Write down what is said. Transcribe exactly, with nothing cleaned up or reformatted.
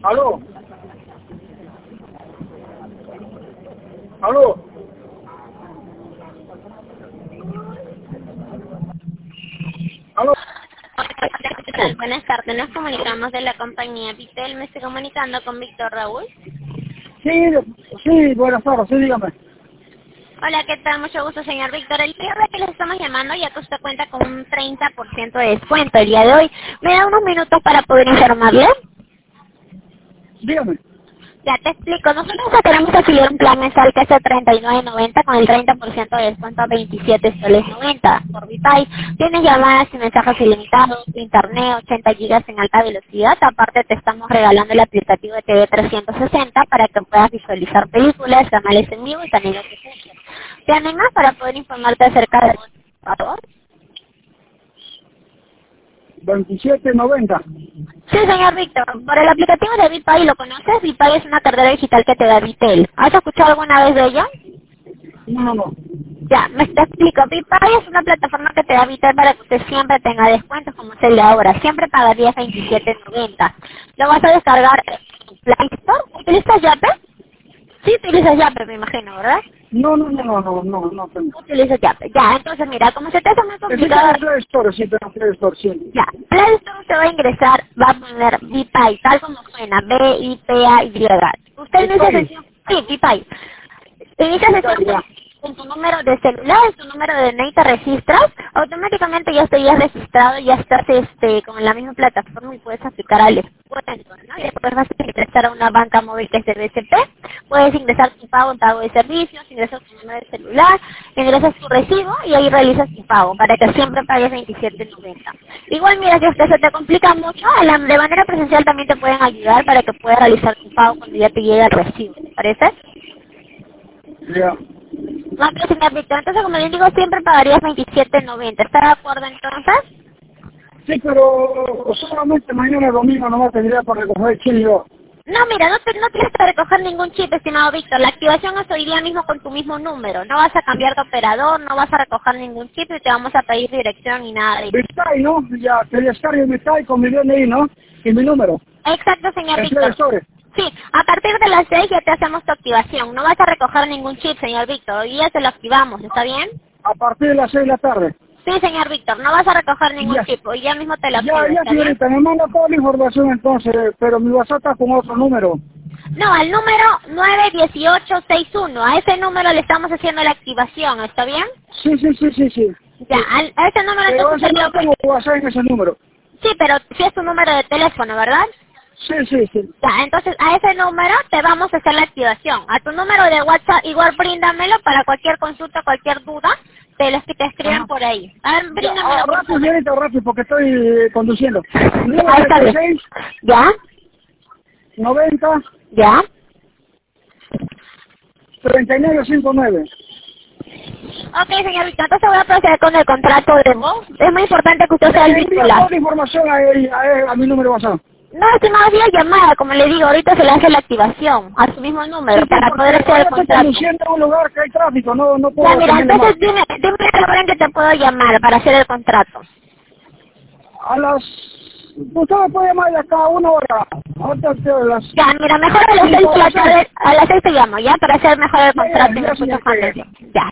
Aló. Aló. Aló. ¿Qué tal? Buenas tardes, nos comunicamos de la compañía Vitel. Me estoy comunicando con Víctor Raúl. Sí, sí, buenas tardes, sí, dígame. Hola, ¿qué tal? Mucho gusto, señor Víctor. El día de que les estamos llamando ya que usted cuenta con un treinta por ciento de descuento el día de hoy. ¿Me da unos minutos para poder informarle? Dígame. Ya te explico. Nosotros queremos afiliar un plan mensual que es de treinta y nueve noventa con el treinta por ciento de descuento a veintisiete soles noventa por Vipay. Tienes llamadas y mensajes ilimitados, internet, ochenta gigas en alta velocidad. Aparte te estamos regalando el aplicativo de T V trescientos sesenta para que puedas visualizar películas, canales en vivo y también noticias. ¿Te animas para poder informarte acerca de vos? veintisiete noventa. Sí, señor Víctor. Por el aplicativo de Vipay, ¿lo conoces? Vipay es una cartera digital que te da Vitel. ¿Has escuchado alguna vez de ella? No, no, no. Ya, me te explico. Vipay es una plataforma que te da Vitel para que usted siempre tenga descuentos como es el de ahora. Siempre pagarías veintisiete noventa. Lo vas a descargar en tu Play Store. ¿Utilizas Yape? Sí, utilizas Yape, me imagino, ¿verdad? No, no, no, no, no, no, no tengo. Utilizas Yape. Ya, entonces mira, como se te hace muy Ese complicado... es Play Store, sí, tengo Play Store, sí. Ya, Play Store te va a ingresar, va a poner Vipay, tal como suena, B I P A Y. Usted inicia Vipay. sesión, sí, Vipay. Inicia Vipay, sesión ya. con tu número de celular, tu número de D N I, te registras, automáticamente ya estarías registrado, ya estás este, con la misma plataforma y puedes aplicar al descuento, ¿no? Y después vas a ingresar a una banca móvil que es el B C P, puedes ingresar tu pago en pago de servicios, ingresas tu número de celular, ingresas tu recibo y ahí realizas tu pago para que siempre pagues veintisiete noventa. Igual mira, si es que se te complica mucho, a la- de manera presencial también te pueden ayudar para que puedas realizar tu pago cuando ya te llegue el recibo, ¿te parece? Ya. No, pero señor Víctor, entonces como les digo, siempre pagarías veintisiete noventa. ¿Está de acuerdo entonces? Sí, pero solamente mañana domingo nomás tendría para recoger el chile yo. No, mira, no, te- no tienes que recoger ningún chip, estimado Víctor. La activación es hoy día mismo con tu mismo número. No vas a cambiar de operador, no vas a recoger ningún chip y te vamos a pedir dirección ni nada de eso. Vipay, ¿no? Ya, te descargo Vipay con mi D N I, ¿no? Y mi número. Exacto, señor En Play Víctor. Store. Sí, a partir de las seis ya te hacemos tu activación. No vas a recoger ningún chip, señor Víctor. Hoy día te lo activamos, ¿está bien? A partir de las seis de la tarde. Sí, señor Víctor, no vas a recoger ningún Ya. chip. Hoy día mismo te lo Ya, activo, ya, ¿está bien? señorita, me manda toda la información entonces, pero mi WhatsApp está con otro número. No, al número nueve uno ocho seis uno. A ese número le estamos haciendo la activación, ¿está bien? Sí, sí, sí, sí, sí. Ya, al, a ese número Pero entonces ese sería... no tengo WhatsApp en ese número. Sí, pero sí es tu número de teléfono, ¿verdad? Sí, sí, sí. Ya, entonces a ese número te vamos a hacer la activación. A tu número de WhatsApp igual bríndamelo para cualquier consulta, cualquier duda, te los que te escriban Ajá. por ahí. A ver, Ya, bríndamelo, ah, por rápido, favor. señorita, rápido, porque estoy eh, conduciendo. Ahí está bien. nueve ¿Ya? noventa ¿Ya? treinta y nueve cincuenta y nueve. Ok, señor Víctor, entonces voy a proceder con el contrato de voz. Es muy importante que usted sea el Envía titular. toda la información a, él, a, él, a mi número WhatsApp. No, estimado, vía llamada, como le digo, ahorita se le hace la activación a su mismo Sí, número sí, para porque poder hacer ahora el estoy contrato. conduciendo a un lugar que hay tráfico, no, no puedo Ya, mira, atenderle más. entonces dime, dime la hora en que te puedo llamar para hacer el contrato. A las... Usted me puede llamar de acá a una hora. Ahorita estoy a las... Ya, mira, mejor a las cinco seis de de la la tarde. tarde, a las seis te llamo, ¿ya? Para hacer mejor el Ya, ya, contrato y ya, me escuchas con señorita, ya. atención. Ya,